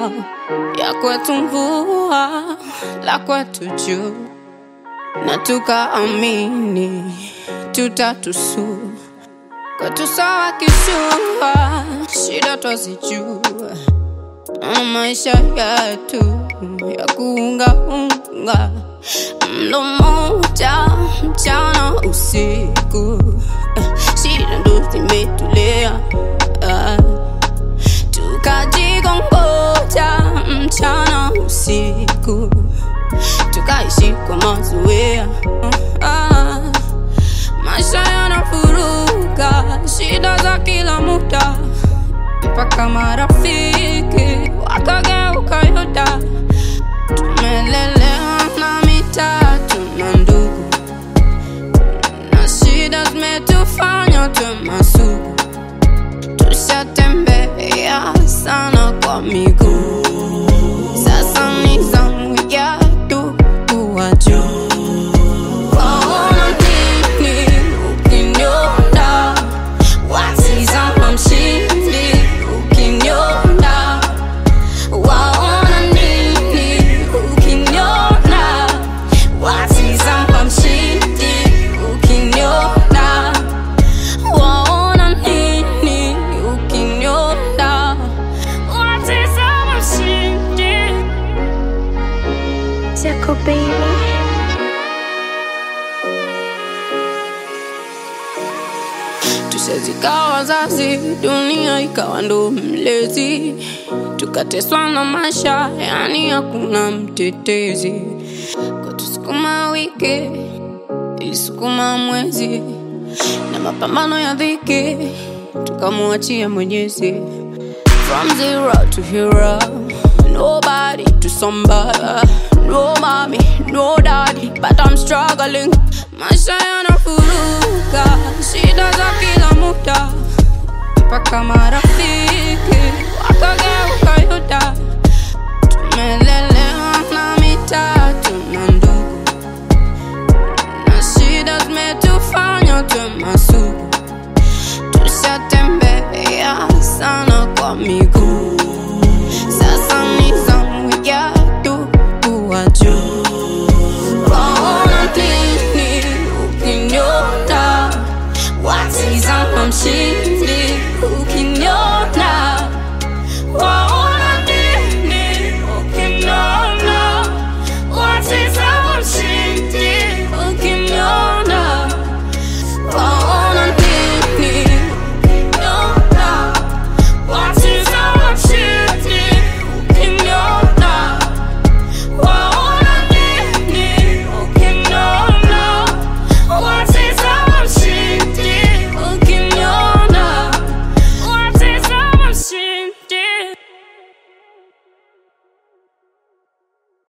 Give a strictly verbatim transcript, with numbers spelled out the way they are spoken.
ya kwetu mvua, la kwetu juu, na tukaamini tutatusu. Kwetu sawa kishua, shida twazijua, na maisha yetu ya kuunga unga, mlo moja mchana usiku, shida ndo zimetulea, tukajikongoja mchana usiku, tukaishi kwa mazoea. Maisha yanafuruga, shida za kila muda, mpaka marafiki wakageuka yuda. Tumelelewa na mitaa, tuna ndugu, na shida zimetufanya tuwe masugu. Tushatembea sana kwa miguu, sasa ni zamu yetu kuwa juu. Waona nini ukiniona? Watizama mshindi ukiniona. Waona nini ukiniona? Watizama mshindi ukiniona. Waona nini ukiniona? Watizama mshindi. Jaco baby. Tushazika wazazi, dunia ikawa ndo mlezi, tukateswa na maisha, yani hakuna mtetezi. Kutusukuma wiki, ilisukuma mwezi, na mapambano ya dhiki, tukamuachia Mwenyezi. From zero to hero, nobody to somebody, no mommy, no daddy, but I'm struggling. Maisha yanafuruga, shida za kila muda, mpaka marafiki wakageuka yuda. Tumelelewa na mitaa, tuna ndugu, na shida zimetufanya tuwe masugu. Tushatembea sana kwa miguu, sasa ni zamu yetu kuwa juu. Waona nini ukiniona? Watizama mshindi